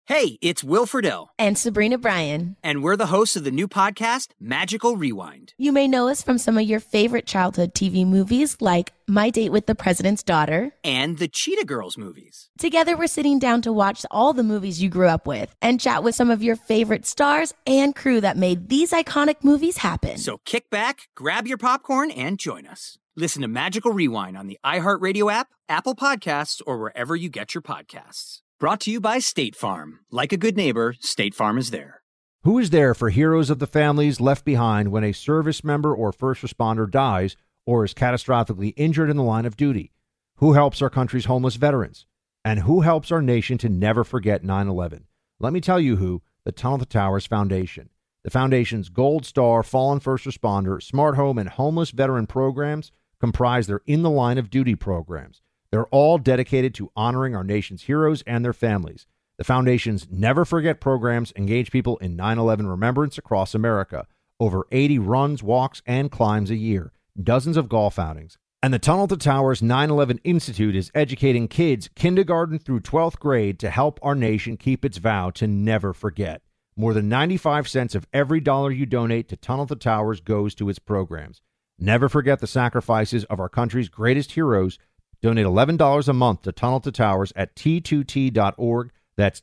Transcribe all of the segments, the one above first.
Hey, it's Will Friedle. And Sabrina Bryan. And we're the hosts of the new podcast, Magical Rewind. You may know us from some of your favorite childhood TV movies like My Date with the President's Daughter. And the Cheetah Girls movies. Together, we're sitting down to watch all the movies you grew up with and chat with some of your favorite stars and crew that made these iconic movies happen. So kick back, grab your popcorn, and join us. Listen to Magical Rewind on the iHeartRadio app, Apple Podcasts, or wherever you get your podcasts. Brought to you by State Farm. Like a good neighbor, State Farm is there. Who is there for heroes of the families left behind when a service member or first responder dies or is catastrophically injured in the line of duty? Who helps our country's homeless veterans? And who helps our nation to never forget 9/11? Let me tell you who, the Tunnel to Towers Foundation. The Foundation's Gold Star, Fallen First Responder, Smart Home, and Homeless Veteran programs comprise their In the Line of Duty programs. They're all dedicated to honoring our nation's heroes and their families. The Foundation's Never Forget programs engage people in 9/11 remembrance across America. Over 80 runs, walks, and climbs a year. Dozens of golf outings. And the Tunnel to Towers 9/11 Institute is educating kids kindergarten through 12th grade to help our nation keep its vow to never forget. More than 95 cents of every dollar you donate to Tunnel to Towers goes to its programs. Never forget the sacrifices of our country's greatest heroes. Donate $11 a month to Tunnel to Towers at T2T.org. That's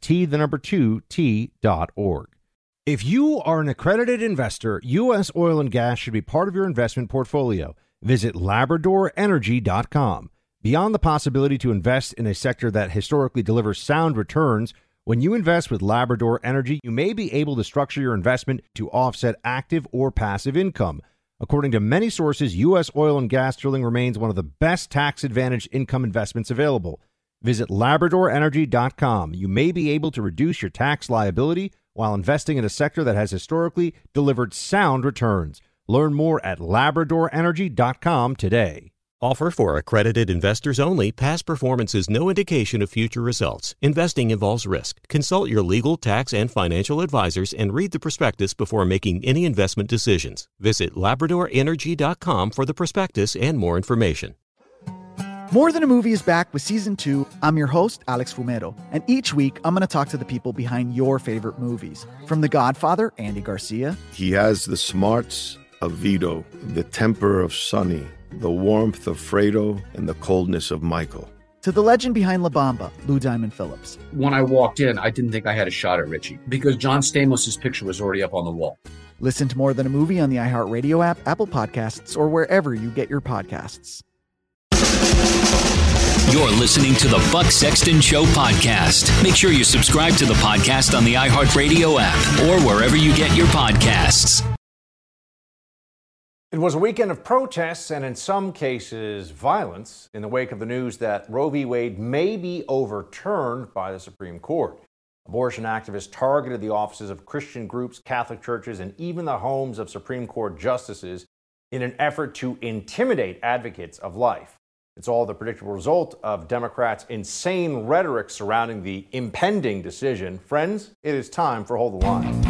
T2T.org. If you are an accredited investor, U.S. oil and gas should be part of your investment portfolio. Visit LabradorEnergy.com. Beyond the possibility to invest in a sector that historically delivers sound returns, when you invest with Labrador Energy, you may be able to structure your investment to offset active or passive income. According to many sources, U.S. oil and gas drilling remains one of the best tax-advantaged income investments available. Visit LabradorEnergy.com. You may be able to reduce your tax liability while investing in a sector that has historically delivered sound returns. Learn more at LabradorEnergy.com today. Offer for accredited investors only. Past performance is no indication of future results. Investing involves risk. Consult your legal, tax, and financial advisors and read the prospectus before making any investment decisions. Visit LabradorEnergy.com for the prospectus and more information. More Than a Movie is back with Season 2. I'm your host, Alex Fumero, and each week I'm going to talk to the people behind your favorite movies. From The Godfather, Andy Garcia. He has the smarts of Vito, the temper of Sonny, the warmth of Fredo, and the coldness of Michael. To the legend behind La Bamba, Lou Diamond Phillips. When I walked in, I didn't think I had a shot at Richie because John Stamos' picture was already up on the wall. Listen to More Than a Movie on the iHeartRadio app, Apple Podcasts, or wherever you get your podcasts. You're listening to the Buck Sexton Show podcast. Make sure you subscribe to the podcast on the iHeartRadio app or wherever you get your podcasts. It was a weekend of protests and, in some cases, violence in the wake of the news that Roe v. Wade may be overturned by the Supreme Court. Abortion activists targeted the offices of Christian groups, Catholic churches, and even the homes of Supreme Court justices in an effort to intimidate advocates of life. It's all the predictable result of Democrats' insane rhetoric surrounding the impending decision. Friends, it is time for Hold the Line.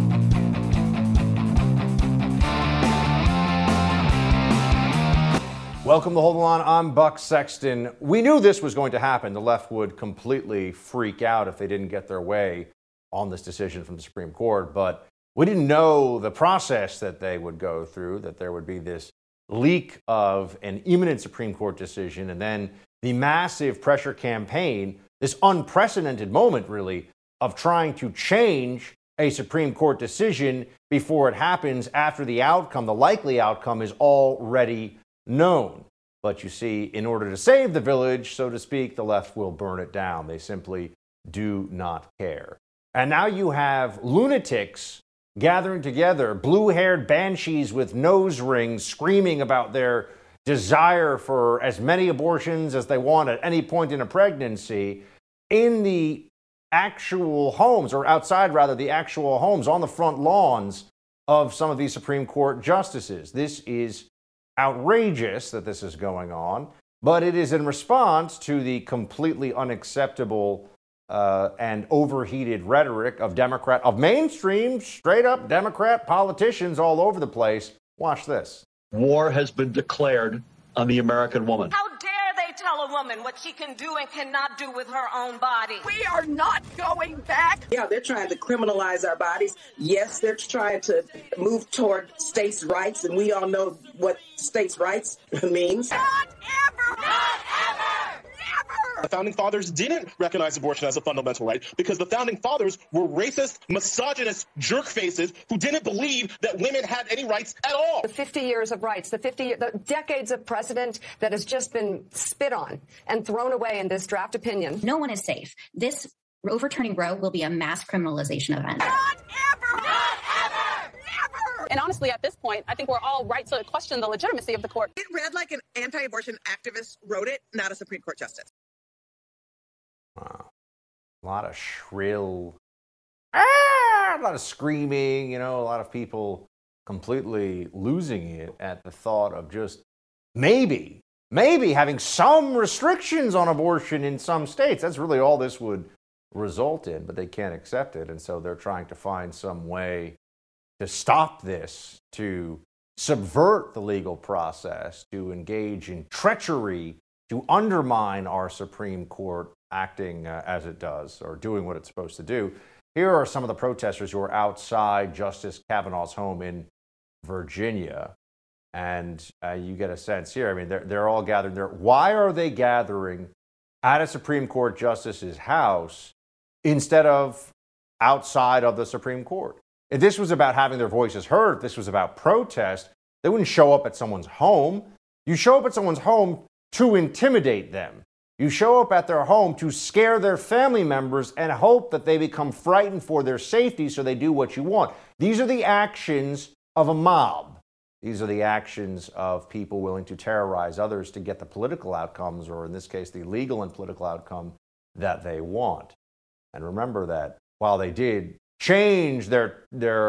Welcome to Hold the Line. I'm Buck Sexton. We knew this was going to happen. The left would completely freak out if they didn't get their way on this decision from the Supreme Court. But we didn't know the process that they would go through, that there would be this leak of an imminent Supreme Court decision, and then the massive pressure campaign, this unprecedented moment, really, of trying to change a Supreme Court decision before it happens after the outcome, the likely outcome, is already known. But you see, in order to save the village, so to speak, the left will burn it down. They simply do not care. And now you have lunatics gathering together, blue-haired banshees with nose rings, screaming about their desire for as many abortions as they want at any point in a pregnancy in the actual homes, or outside rather, the actual homes on the front lawns of some of these Supreme Court justices. This is outrageous that this is going on, but it is in response to the completely unacceptable and overheated rhetoric of mainstream, straight-up Democrat politicians all over the place. Watch this. War has been declared on the American woman. How dare they tell a woman what she can do and cannot do with her own body. We are not going back. Yeah, they're trying to criminalize our bodies. Yes, they're trying to move toward states' rights, and we all know what states' rights means. Not ever! Not ever! Never! The Founding Fathers didn't recognize abortion as a fundamental right because the Founding Fathers were racist, misogynist jerk faces who didn't believe that women had any rights at all. The 50 years of rights, the decades of precedent that has just been spit on and thrown away in this draft opinion. No one is safe. This overturning Roe will be a mass criminalization event. Not ever! Not ever! Never! And honestly, at this point, I think we're all right to question the legitimacy of the court. It read like an anti-abortion activist wrote it, not a Supreme Court justice. Wow. A lot of shrill, a lot of screaming, a lot of people completely losing it at the thought of just maybe having some restrictions on abortion in some states. That's really all this would result in, but they can't accept it. And so they're trying to find some way to stop this, to subvert the legal process, to engage in treachery, to undermine our Supreme Court acting as it does, or doing what it's supposed to do. Here are some of the protesters who are outside Justice Kavanaugh's home in Virginia. And you get a sense here, I mean, they're all gathered there. Why are they gathering at a Supreme Court justice's house instead of outside of the Supreme Court? If this was about having their voices heard, if this was about protest, they wouldn't show up at someone's home. You show up at someone's home to intimidate them. You show up at their home to scare their family members and hope that they become frightened for their safety so they do what you want. These are the actions of a mob. These are the actions of people willing to terrorize others to get the political outcomes, or in this case, the legal and political outcome that they want. And remember that while they did change their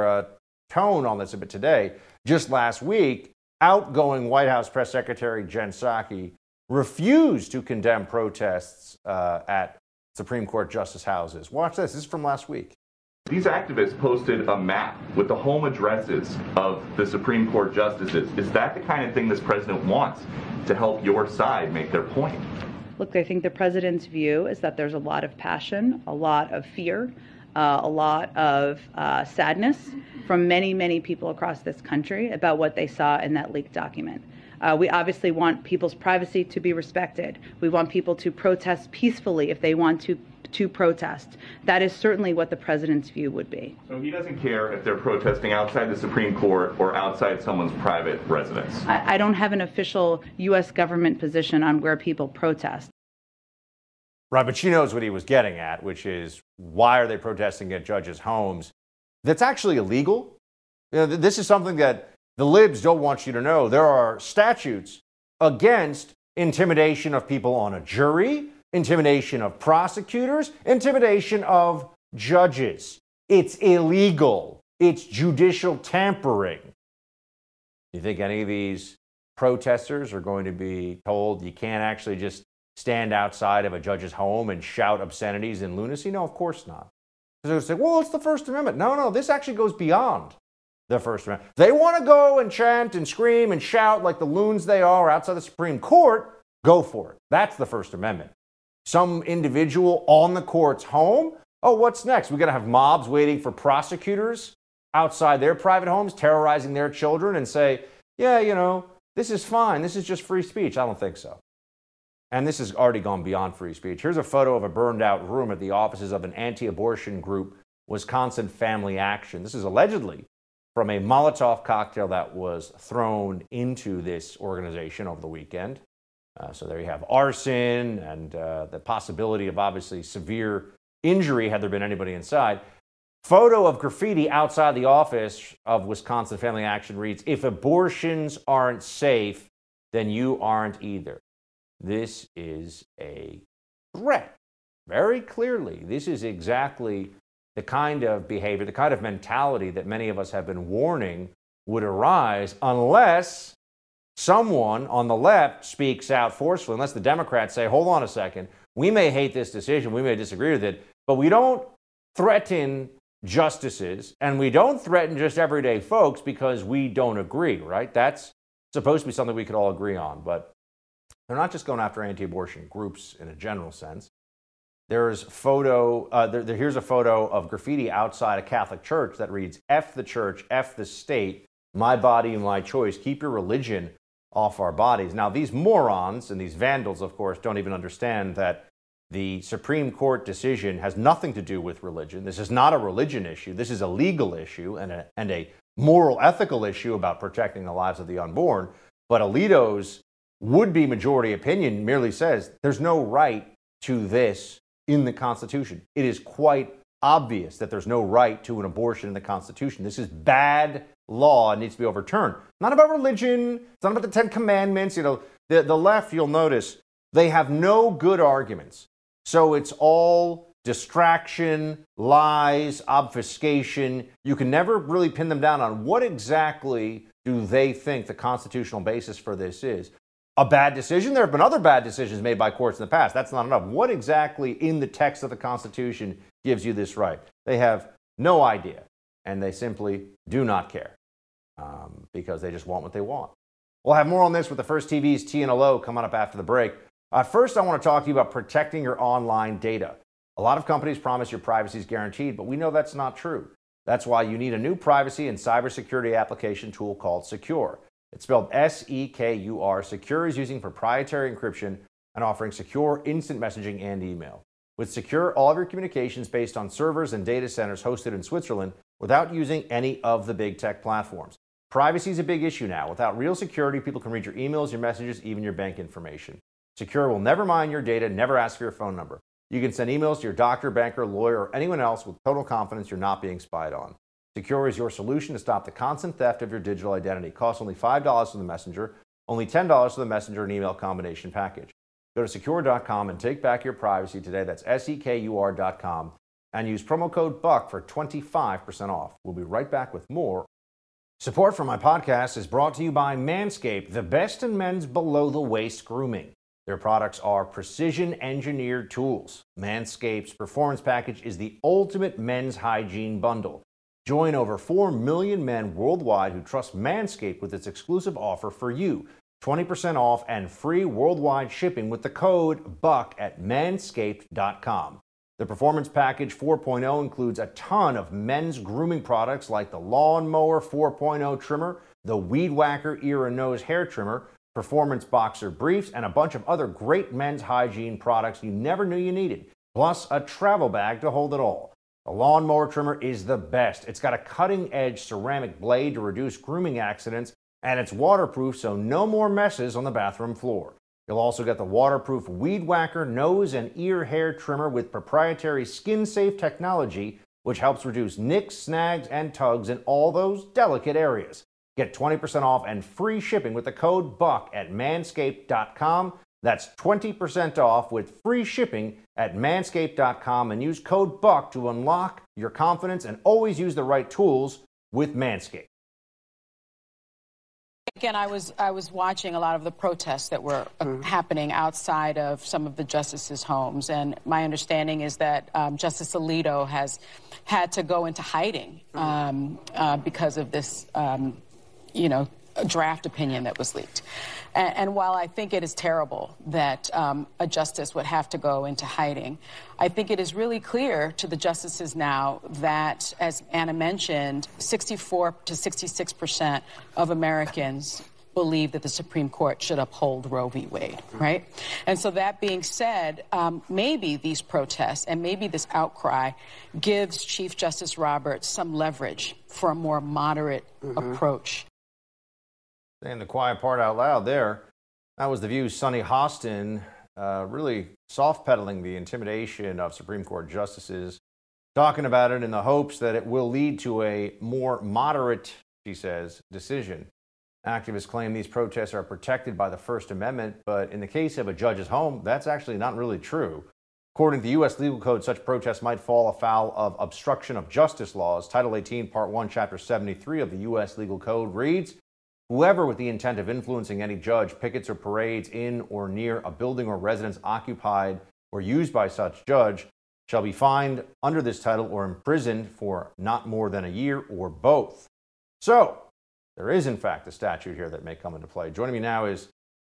tone on this a bit today, just last week, outgoing White House Press Secretary Jen Psaki refused to condemn protests at Supreme Court justice houses. Watch this. This is from last week. These activists posted a map with the home addresses of the Supreme Court justices. Is that the kind of thing this president wants to help your side make their point? Look, I think the president's view is that there's a lot of passion, a lot of fear, a lot of sadness from many, many people across this country about what they saw in that leaked document. We obviously want people's privacy to be respected. We want people to protest peacefully if they want to protest. That is certainly what the president's view would be. So he doesn't care if they're protesting outside the Supreme Court or outside someone's private residence? I don't have an official U.S. government position on where people protest. Right, but she knows what he was getting at, which is why are they protesting at judges' homes? That's actually illegal. This is something that the libs don't want you to know. There are statutes against intimidation of people on a jury, intimidation of prosecutors, intimidation of judges. It's illegal. It's judicial tampering. Do you think any of these protesters are going to be told you can't actually just stand outside of a judge's home and shout obscenities and lunacy? No, of course not. Because they say, well, it's the First Amendment. No, this actually goes beyond the First Amendment. They want to go and chant and scream and shout like the loons they are outside the Supreme Court. Go for it. That's the First Amendment. Some individual on the court's home? Oh, what's next? We're going to have mobs waiting for prosecutors outside their private homes, terrorizing their children and say, yeah, this is fine. This is just free speech. I don't think so. And this has already gone beyond free speech. Here's a photo of a burned out room at the offices of an anti-abortion group, Wisconsin Family Action. This is allegedly from a Molotov cocktail that was thrown into this organization over the weekend. So there you have arson and the possibility of obviously severe injury had there been anybody inside. Photo of graffiti outside the office of Wisconsin Family Action reads, "If abortions aren't safe, then you aren't either." This is a threat. Very clearly, this is exactly the kind of behavior, the kind of mentality that many of us have been warning would arise unless someone on the left speaks out forcefully, unless the Democrats say, hold on a second, we may hate this decision, we may disagree with it, but we don't threaten justices and we don't threaten just everyday folks because we don't agree, right? That's supposed to be something we could all agree on, but they're not just going after anti-abortion groups in a general sense. Here's a photo of graffiti outside a Catholic church that reads, "F the church, F the state, my body, my choice. Keep your religion off our bodies." Now, these morons and these vandals, of course, don't even understand that the Supreme Court decision has nothing to do with religion. This is not a religion issue. This is a legal issue and a moral, ethical issue about protecting the lives of the unborn. But Alito's would-be majority opinion merely says there's no right to this in the Constitution. It is quite obvious that there's no right to an abortion in the Constitution. This is bad law and needs to be overturned. Not about religion. It's not about the Ten Commandments. You know, the left, you'll notice, they have no good arguments. So it's all distraction, lies, obfuscation. You can never really pin them down on what exactly do they think the constitutional basis for this is. A bad decision? There have been other bad decisions made by courts in the past. That's not enough. What exactly in the text of the Constitution gives you this right? They have no idea, and they simply do not care because they just want what they want. We'll have more on this with the First TV's TNLO coming up after the break. First, I want to talk to you about protecting your online data. A lot of companies promise your privacy is guaranteed, but we know that's not true. That's why you need a new privacy and cybersecurity application tool called Secure. It's spelled S-E-K-U-R. Secure is using proprietary encryption and offering secure instant messaging and email. With Secure, all of your communications based on servers and data centers hosted in Switzerland without using any of the big tech platforms. Privacy is a big issue now. Without real security, people can read your emails, your messages, even your bank information. Secure will never mine your data, never ask for your phone number. You can send emails to your doctor, banker, lawyer, or anyone else with total confidence you're not being spied on. Secure is your solution to stop the constant theft of your digital identity. It costs only $5 for the messenger, only $10 for the messenger and email combination package. Go to secure.com and take back your privacy today. That's SEKUR.com and use promo code BUCK for 25% off. We'll be right back with more. Support for my podcast is brought to you by Manscaped, the best in men's below-the-waist grooming. Their products are precision-engineered tools. Manscaped's Performance Package is the ultimate men's hygiene bundle. Join over 4 million men worldwide who trust Manscaped with its exclusive offer for you. 20% off and free worldwide shipping with the code BUCK at manscaped.com. The Performance Package 4.0 includes a ton of men's grooming products like the Lawn Mower 4.0 trimmer, the Weed Whacker ear and nose hair trimmer, Performance Boxer briefs, and a bunch of other great men's hygiene products you never knew you needed, plus a travel bag to hold it all. The Lawn Mower trimmer is the best. It's got a cutting-edge ceramic blade to reduce grooming accidents, and it's waterproof, so no more messes on the bathroom floor. You'll also get the waterproof Weed Whacker nose and ear hair trimmer with proprietary skin-safe technology, which helps reduce nicks, snags, and tugs in all those delicate areas. Get 20% off and free shipping with the code BUCK at manscaped.com. That's 20% off with free shipping at manscaped.com and use code BUCK to unlock your confidence and always use the right tools with Manscaped. Again, I was watching a lot of the protests that were happening outside of some of the justices' homes, and my understanding is that Justice Alito has had to go into hiding because of this a draft opinion that was leaked. And while I think it is terrible that a justice would have to go into hiding, I think it is really clear to the justices now that, as Anna mentioned, 64 to 66% of Americans believe that the Supreme Court should uphold Roe v. Wade, right? And so that being said, maybe these protests and maybe this outcry gives Chief Justice Roberts some leverage for a more moderate approach. Saying the quiet part out loud there. That was The View's Sunny Hostin, really soft-pedaling the intimidation of Supreme Court justices, talking about it in the hopes that it will lead to a more moderate, she says, decision. Activists claim these protests are protected by the First Amendment, but in the case of a judge's home, that's actually not really true. According to the U.S. Legal Code, such protests might fall afoul of obstruction of justice laws. Title 18, Part 1, Chapter 73 of the U.S. Legal Code reads, "Whoever with the intent of influencing any judge pickets or parades in or near a building or residence occupied or used by such judge shall be fined under this title or imprisoned for not more than a year or both." So, there is in fact a statute here that may come into play. Joining me now is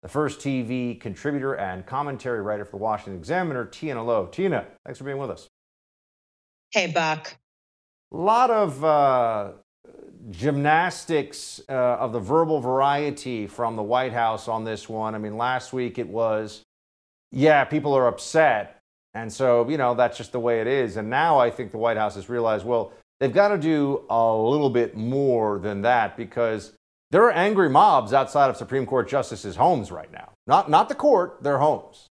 the first TV contributor and commentary writer for the Washington Examiner, Tina Lowe. Tina, thanks for being with us. Hey, Buck. A lot of gymnastics of the verbal variety from the White House on this one. I mean, last week it was, yeah, people are upset. And so, you know, that's just the way it is. And now I think the White House has realized, well, they've got to do a little bit more than that, because there are angry mobs outside of Supreme Court justices' homes right now. Not the court, their homes.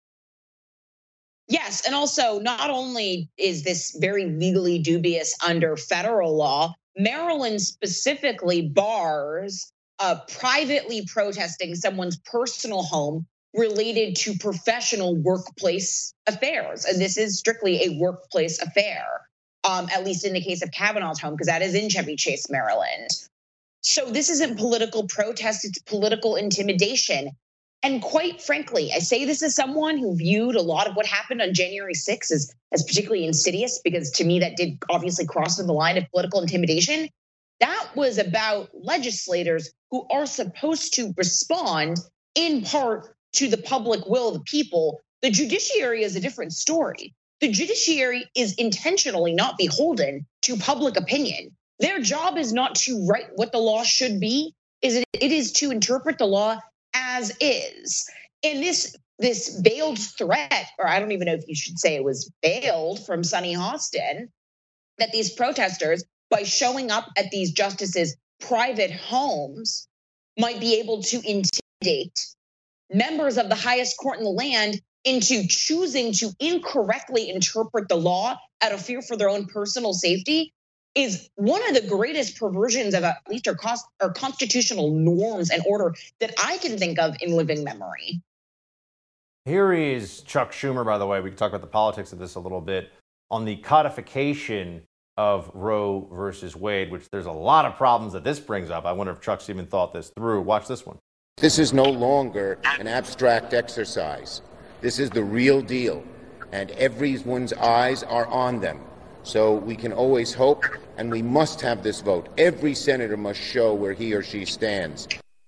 Yes, and also not only is this very legally dubious under federal law, Maryland specifically bars privately protesting someone's personal home related to professional workplace affairs. And this is strictly a workplace affair, at least in the case of Kavanaugh's home, because that is in Chevy Chase, Maryland. So this isn't political protest, it's political intimidation. And quite frankly, I say this as someone who viewed a lot of what happened on January 6th as particularly insidious, because to me that did obviously cross the line of political intimidation. That was about legislators who are supposed to respond in part to the public will of the people. The judiciary is a different story. The judiciary is intentionally not beholden to public opinion. Their job is not to write what the law should be. It is to interpret the law as is. And this veiled threat, or I don't even know if you should say it was veiled, from Sunny Hostin, that these protesters, by showing up at these justices' private homes, might be able to intimidate members of the highest court in the land into choosing to incorrectly interpret the law out of fear for their own personal safety, is one of the greatest perversions of at least our constitutional norms and order that I can think of in living memory. Here is Chuck Schumer, by the way. We can talk about the politics of this a little bit, on the codification of Roe versus Wade, which there's a lot of problems that this brings up. I wonder if Chuck's even thought this through. Watch this one. This is no longer an abstract exercise. This is the real deal, and everyone's eyes are on them. So we can always hope, and we must have this vote. Every senator must show where he or she stands.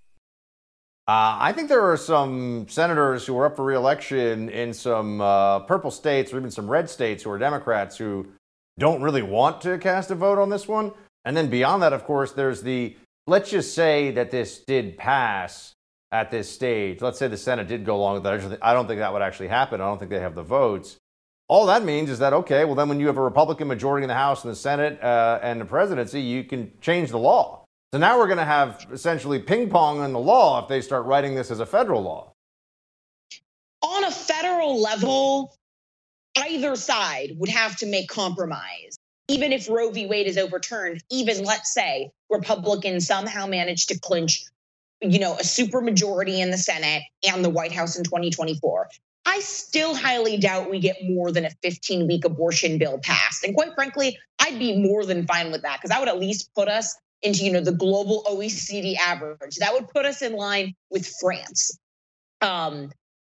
I think there are some senators who are up for re-election in some purple states or even some red states who are Democrats who don't really want to cast a vote on this one. And then beyond that, of course, there's let's just say that this did pass at this stage. Let's say the Senate did go along with that. I don't think that would actually happen. I don't think they have the votes. All that means is that, okay, well, then when you have a Republican majority in the House and the Senate and the presidency, you can change the law. So now we're going to have essentially ping pong in the law if they start writing this as a federal law. On a federal level, either side would have to make compromise. Even if Roe v. Wade is overturned, even let's say Republicans somehow manage to clinch, a supermajority in the Senate and the White House in 2024. I still highly doubt we get more than a 15-week abortion bill passed. And quite frankly, I'd be more than fine with that, because that would at least put us into, the global OECD average. That would put us in line with France. But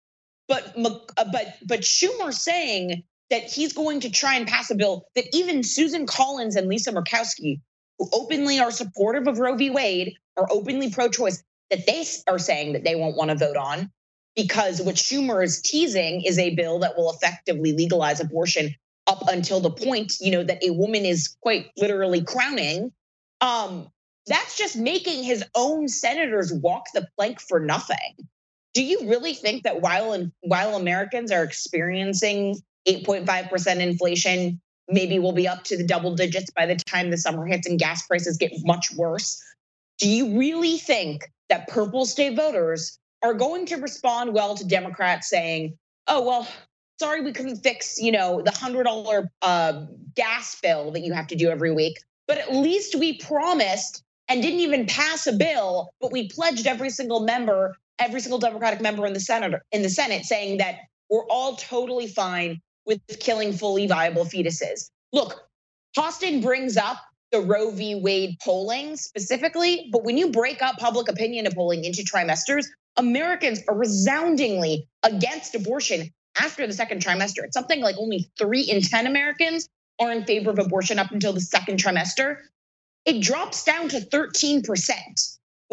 Schumer saying that he's going to try and pass a bill that even Susan Collins and Lisa Murkowski, who openly are supportive of Roe v. Wade, are openly pro-choice, that they are saying that they won't want to vote on. Because what Schumer is teasing is a bill that will effectively legalize abortion up until the point, that a woman is quite literally crowning. That's just making his own senators walk the plank for nothing. Do you really think that while Americans are experiencing 8.5% inflation, maybe we'll be up to the double digits by the time the summer hits and gas prices get much worse? Do you really think that purple state voters are going to respond well to Democrats saying, oh, well, sorry, we couldn't fix, the $100 gas bill that you have to do every week, but at least we promised and didn't even pass a bill, but we pledged every single Democratic member in the Senate saying that we're all totally fine with killing fully viable fetuses. Look, Hostin brings up the Roe v. Wade polling specifically, but when you break up public opinion polling into trimesters, Americans are resoundingly against abortion after the second trimester. It's something like only 3 in 10 Americans are in favor of abortion up until the second trimester. It drops down to 13%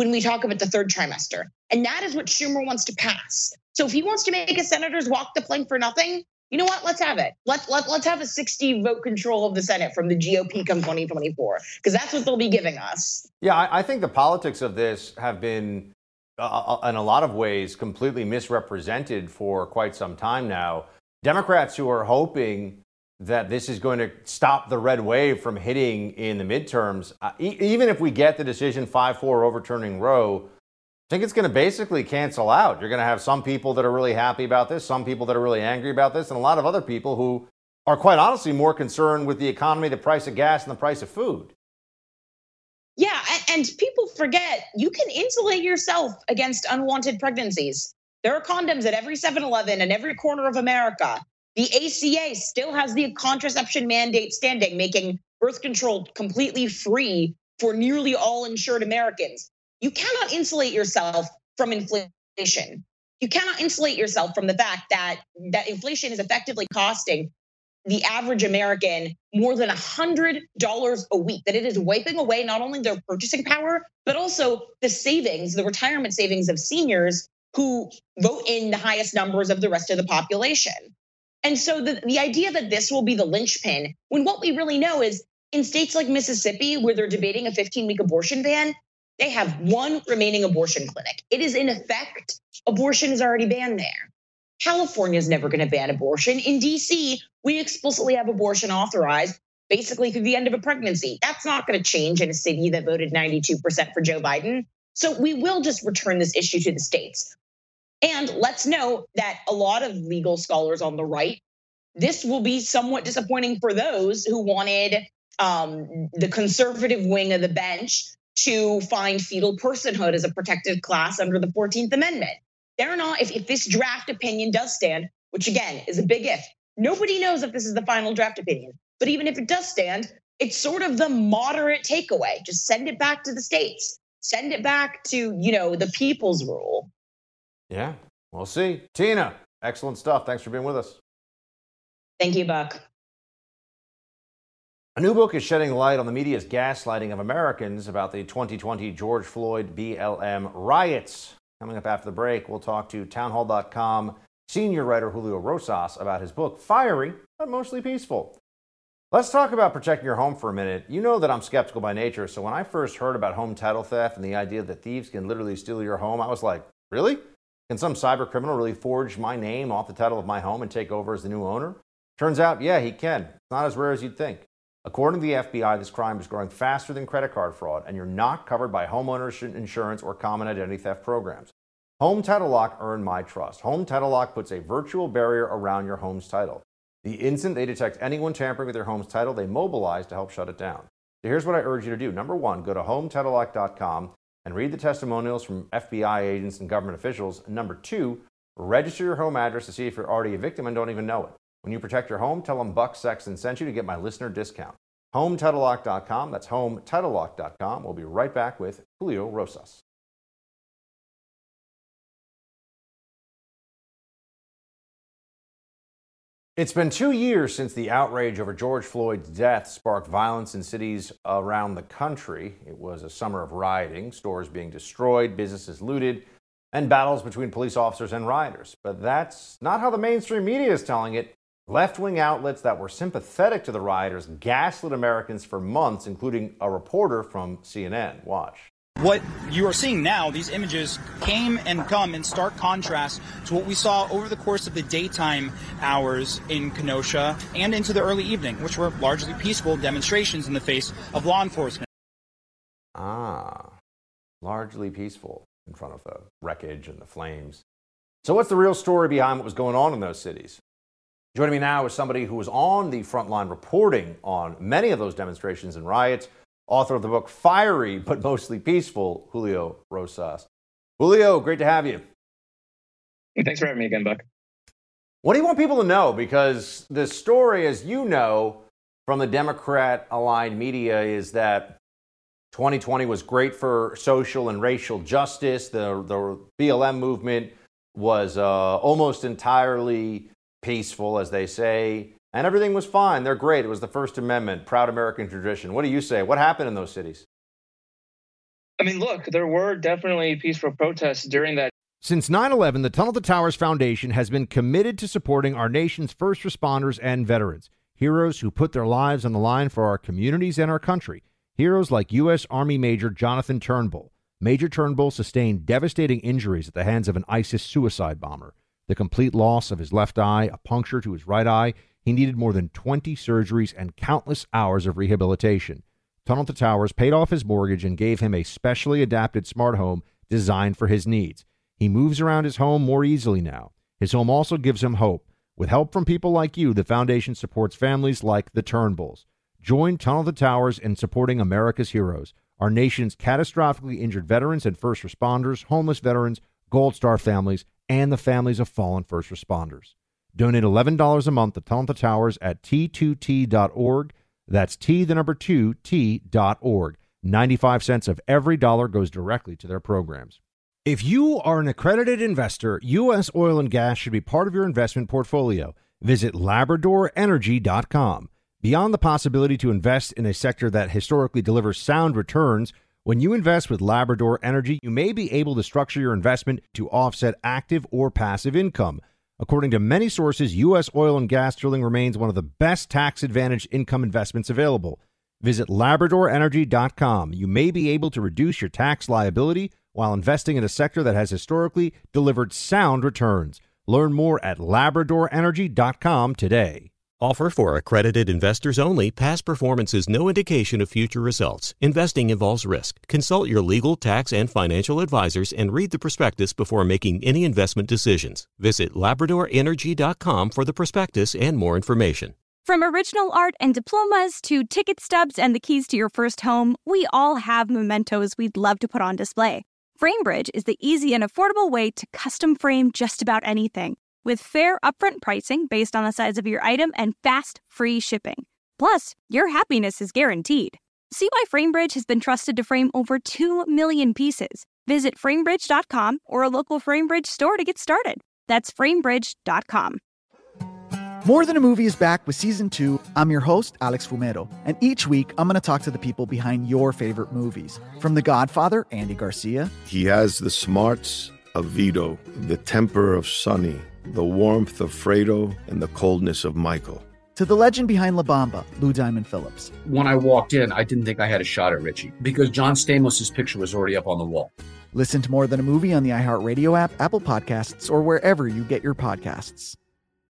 when we talk about the third trimester. And that is what Schumer wants to pass. So if he wants to make his senators walk the plank for nothing, you know what? Let's have it. Let's have a 60 vote control of the Senate from the GOP come 2024, because that's what they'll be giving us. Yeah, I think the politics of this have been, in a lot of ways, completely misrepresented for quite some time now. Democrats who are hoping that this is going to stop the red wave from hitting in the midterms, even if we get the decision 5-4 overturning Roe, I think it's going to basically cancel out. You're going to have some people that are really happy about this, some people that are really angry about this, and a lot of other people who are quite honestly more concerned with the economy, the price of gas, and the price of food. Yeah, and people forget you can insulate yourself against unwanted pregnancies. There are condoms at every 7-Eleven and every corner of America. The ACA still has the contraception mandate standing, making birth control completely free for nearly all insured Americans. You cannot insulate yourself from inflation. You cannot insulate yourself from the fact that inflation is effectively costing the average American more than $100 a week, that it is wiping away not only their purchasing power, but also the savings, the retirement savings of seniors who vote in the highest numbers of the rest of the population. And so the idea that this will be the linchpin, when what we really know is in states like Mississippi, where they're debating a 15-week abortion ban, they have one remaining abortion clinic. It is in effect, abortion is already banned there. California is never going to ban abortion. In DC, we explicitly have abortion authorized basically through the end of a pregnancy. That's not going to change in a city that voted 92% for Joe Biden. So we will just return this issue to the states. And let's note that a lot of legal scholars on the right, this will be somewhat disappointing for those who wanted the conservative wing of the bench to find fetal personhood as a protected class under the 14th Amendment. They're not, if this draft opinion does stand, which again is a big if, nobody knows if this is the final draft opinion. But even if it does stand, it's sort of the moderate takeaway. Just send it back to the states. Send it back to, the people's rule. Yeah, we'll see. Tina, excellent stuff. Thanks for being with us. Thank you, Buck. A new book is shedding light on the media's gaslighting of Americans about the 2020 George Floyd BLM riots. Coming up after the break, we'll talk to townhall.com senior writer Julio Rosas about his book, Fiery, but Mostly Peaceful. Let's talk about protecting your home for a minute. You know that I'm skeptical by nature, so when I first heard about home title theft and the idea that thieves can literally steal your home, I was like, really? Can some cyber criminal really forge my name off the title of my home and take over as the new owner? Turns out, yeah, he can. It's not as rare as you'd think. According to the FBI, this crime is growing faster than credit card fraud, and you're not covered by homeowners insurance or common identity theft programs. Home Title Lock earned my trust. Home Title Lock puts a virtual barrier around your home's title. The instant they detect anyone tampering with their home's title, they mobilize to help shut it down. So here's what I urge you to do. Number one, go to HomeTitleLock.com and read the testimonials from FBI agents and government officials. Number two, register your home address to see if you're already a victim and don't even know it. When you protect your home, tell them Buck Sexton sent you to get my listener discount. HomeTitleLock.com. That's HomeTitleLock.com. We'll be right back with Julio Rosas. It's been 2 years since the outrage over George Floyd's death sparked violence in cities around the country. It was a summer of rioting, stores being destroyed, businesses looted, and battles between police officers and rioters. But that's not how the mainstream media is telling it. Left-wing outlets that were sympathetic to the rioters gaslit Americans for months, including a reporter from CNN. Watch. What you are seeing now, these images came and come in stark contrast to what we saw over the course of the daytime hours in Kenosha and into the early evening, which were largely peaceful demonstrations in the face of law enforcement. Largely peaceful in front of the wreckage and the flames. So what's the real story behind what was going on in those cities? Joining me now is somebody who was on the front line reporting on many of those demonstrations and riots, author of the book Fiery, but Mostly Peaceful, Julio Rosas. Julio, great to have you. Thanks for having me again, Buck. What do you want people to know? Because the story, as you know, from the Democrat-aligned media is that 2020 was great for social and racial justice. The BLM movement was almost entirely peaceful, as they say, and everything was fine. They're great. It was the First Amendment, proud American tradition. What do you say? What happened in those cities? I mean, look, there were definitely peaceful protests during that. Since 9/11, the Tunnel to Towers Foundation has been committed to supporting our nation's first responders and veterans, heroes who put their lives on the line for our communities and our country. Heroes like U.S. Army Major Jonathan Turnbull. Major Turnbull sustained devastating injuries at the hands of an ISIS suicide bomber. The complete loss of his left eye, a puncture to his right eye. He needed more than 20 surgeries and countless hours of rehabilitation. Tunnel to Towers paid off his mortgage and gave him a specially adapted smart home designed for his needs. He moves around his home more easily now. His home also gives him hope. With help from people like you, the foundation supports families like the Turnbulls. Join Tunnel to Towers in supporting America's heroes, our nation's catastrophically injured veterans and first responders, homeless veterans, Gold Star families, and the families of fallen first responders. Donate $11 a month to Tunnel to Towers at T2T.org. That's T2T.org. 95 cents of every dollar goes directly to their programs. If you are an accredited investor, U.S. oil and gas should be part of your investment portfolio. Visit LabradorEnergy.com. Beyond the possibility to invest in a sector that historically delivers sound returns, when you invest with Labrador Energy, you may be able to structure your investment to offset active or passive income. According to many sources, U.S. oil and gas drilling remains one of the best tax-advantaged income investments available. Visit LabradorEnergy.com. You may be able to reduce your tax liability while investing in a sector that has historically delivered sound returns. Learn more at LabradorEnergy.com today. Offer for accredited investors only. Past performance is no indication of future results. Investing involves risk. Consult your legal, tax, and financial advisors and read the prospectus before making any investment decisions. Visit LabradorEnergy.com for the prospectus and more information. From original art and diplomas to ticket stubs and the keys to your first home, we all have mementos we'd love to put on display. FrameBridge is the easy and affordable way to custom frame just about anything, with fair upfront pricing based on the size of your item and fast, free shipping. Plus, your happiness is guaranteed. See why FrameBridge has been trusted to frame over 2 million pieces. Visit FrameBridge.com or a local FrameBridge store to get started. That's FrameBridge.com. More Than a Movie is back with Season 2. I'm your host, Alex Fumero, and each week I'm going to talk to the people behind your favorite movies. From The Godfather, Andy Garcia. He has the smarts of Vito, the temper of Sonny, the warmth of Fredo, and the coldness of Michael. To the legend behind La Bamba, Lou Diamond Phillips. When I walked in, I didn't think I had a shot at Richie because John Stamos' picture was already up on the wall. Listen to More Than a Movie on the iHeartRadio app, Apple Podcasts, or wherever you get your podcasts.